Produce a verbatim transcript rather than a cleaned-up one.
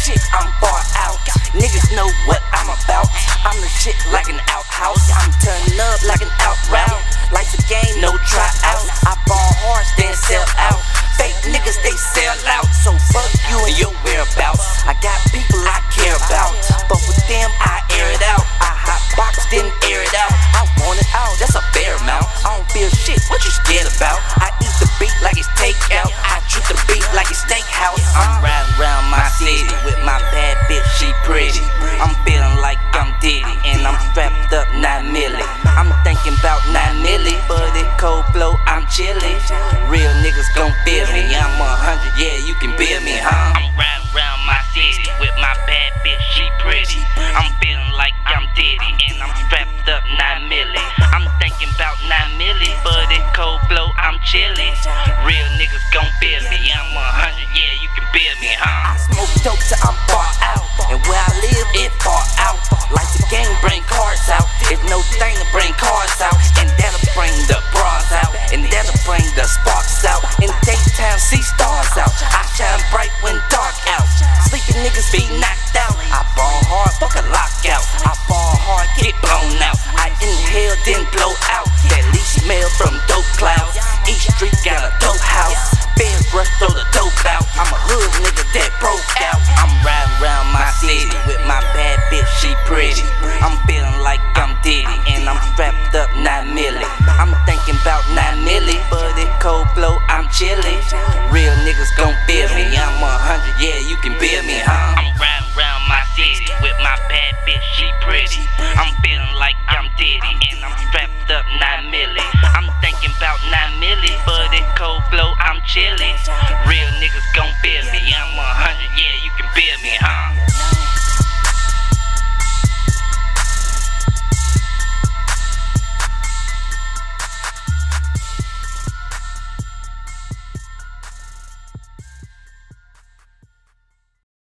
shit, I'm far out. Niggas know what I'm about. I'm the shit like an outhouse. I'm turning up like an out route. Life's a game, no tryout. I ball hard, then sell out. Fake niggas, they sell out. So fuck you and your whereabouts. I got people I care about, but with them I air it out. I hot box, then air it out. I want it out, that's a fair amount. I don't feel shit, what you scared about? I eat the beat like it's takeout. I treat the beat like it's steakhouse. I'm riding around my city with my bad bitch, she pretty. I'm feeling like I'm Diddy, and I'm strapped up nine milli. I'm thinking about nine milli, but it cold flow, I'm chillin'. Real niggas gon' feel me, I'm a hundred